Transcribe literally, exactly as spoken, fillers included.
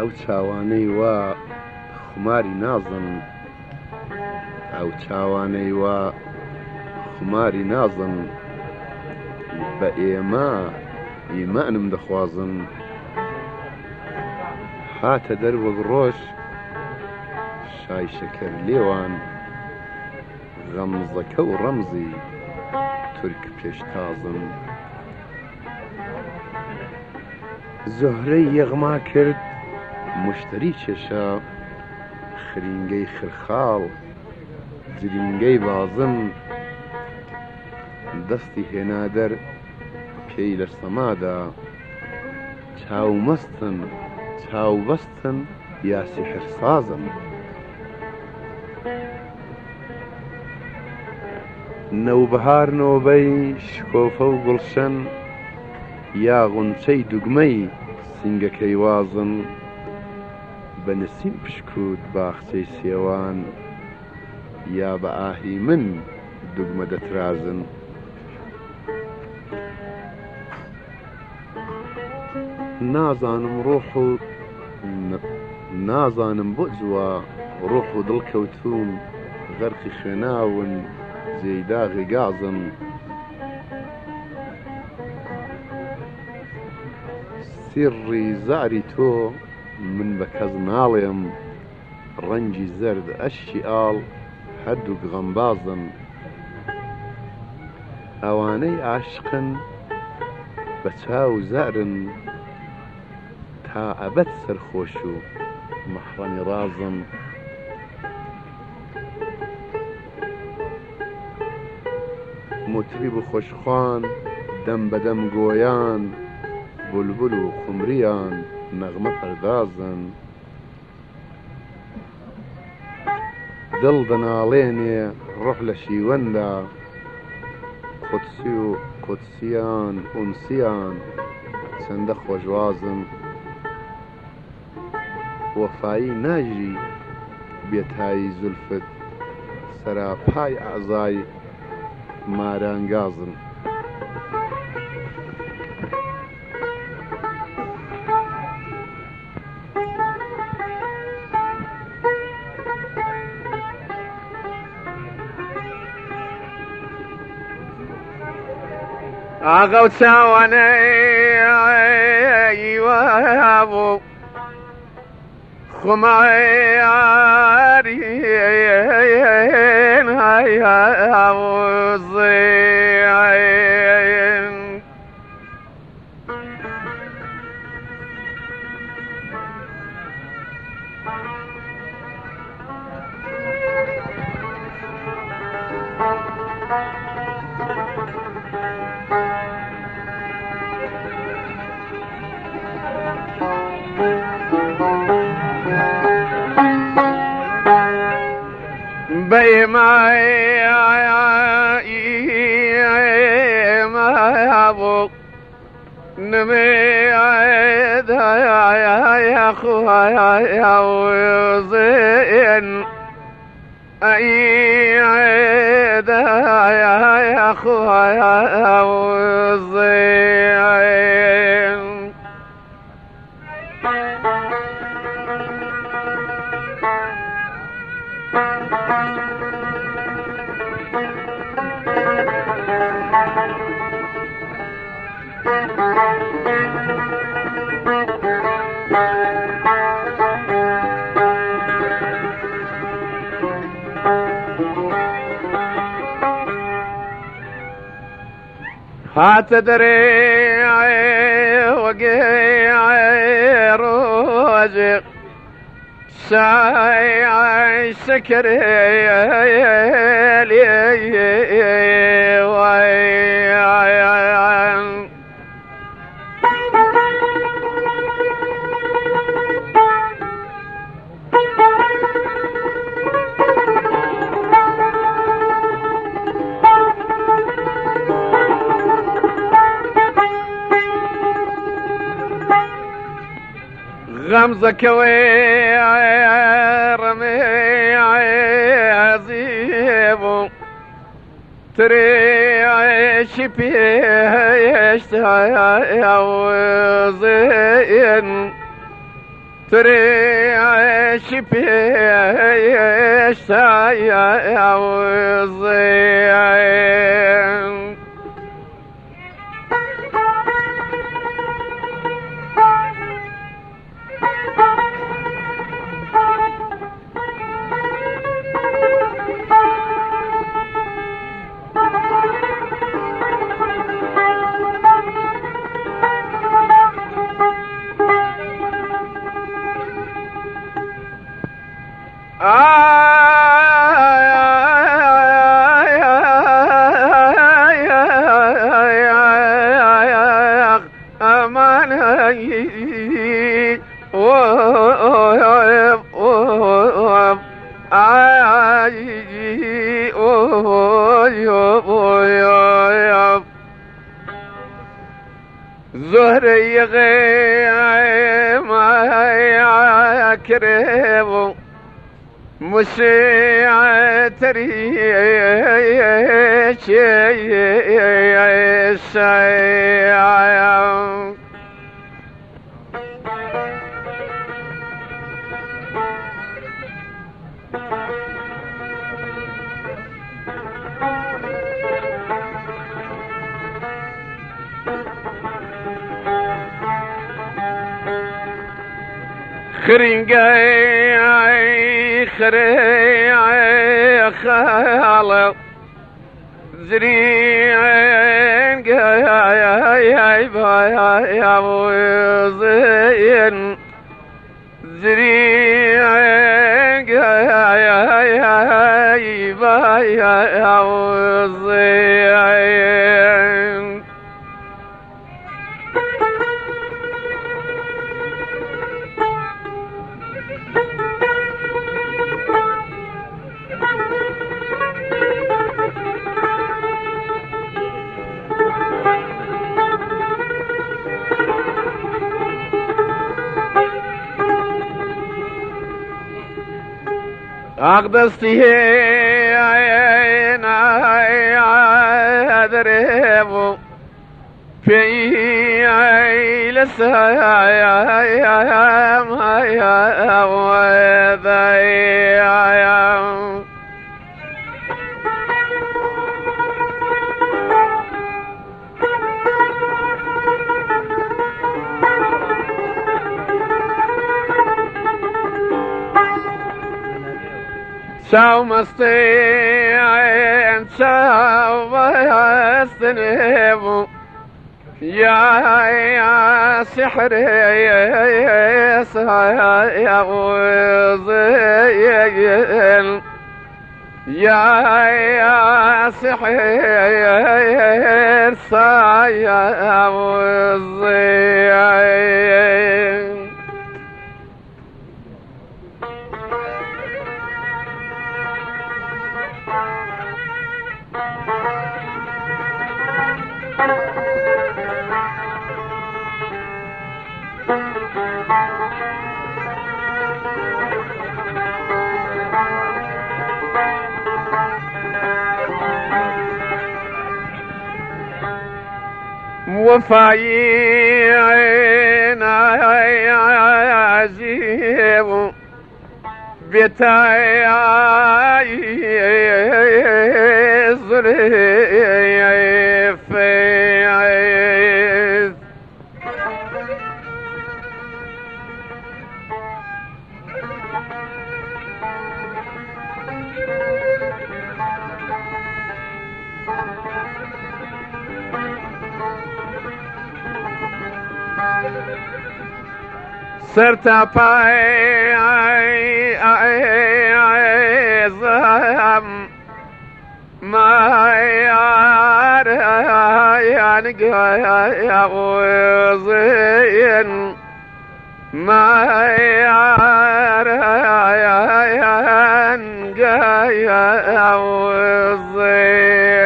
ئەو چاوانەی وا خماری نازن، ئەو چاوانەی وا خماری نازن، بە ئێمە ئیمانم دەخوازن. هاتە دەروەک ڕۆژ شای شەکەر لێوان، غەمزەکە و ڕەمزی تورک پێشتازن. زۆهرەی یەغما کرد مشتری کێشە، خرینگەی خرخاڵ جرینگەی بازم، دەستی هێنادەر پێی لە سەمادا، چاومەستن چاوبەستن یا سیحرسازن. نەوبەهار نۆبەی شکۆفە و گوڵشەن، یا غونچەی دوگمەی سینگەکەی وازن، بە نسیم پشکوت باخچەی سێوان، یا بە ئاهی من دوگمە دەترازن. نازانم ڕۆح و نازانم بۆ جووە ڕۆح و دڵ کەوتوون، غەرقی خوێناون جێی داغی گازن. سیڕی زاری تۆ من بە کەس ناڵێم، ڕەنگی زەرد ئەشکی ئاڵ هەردووک غەمبازن. ئەوانەی عاشقن بە چاو زارن، تا ئەبەد سەرخۆش و مەحرەمی رازن. مطریب و خۆشخوان دەم بەدەم گۆیان، بولبول و خومریان نەغمە پەردازن. دڵ دەناڵێنێ ڕۆح لە شیوەندا، قودسی و قودسیان ئونسیان چەندە خۆشوازن. وەفایی ناژی بێتایی زولفت، سەراپای ئەعزای مارانگازن. ئاغا و چاوانەی وابوو خمارین هاوزین. بەیمایی مابوو نمێد یاخوایاوزێن، ئەیێد یاخوایاوزێن. هاتە دەرێ وەگەی ڕۆژێ شای شەکەرێ لێ غەمزەکەوەی ڕەمێ عەزیبوو، ترێشی پێشتاوزێن، تري شبيش يا وزين زهري غير ما كريم مشيع تريش الشيع خرنقاي خريعي خالق زريعين قاي بايا وزين زريعين قاي بايا وزين أقدستي عين أدرب في عيلسا ما يا وذي شاو مستيعين شاو مستنيبو يا يا سحر يا يا وزين يا يا سحر يا وزين وفاي عينا عزيب بتاعي ظريف صرت باي عظام ما يار يا وزين ما يار يا وزين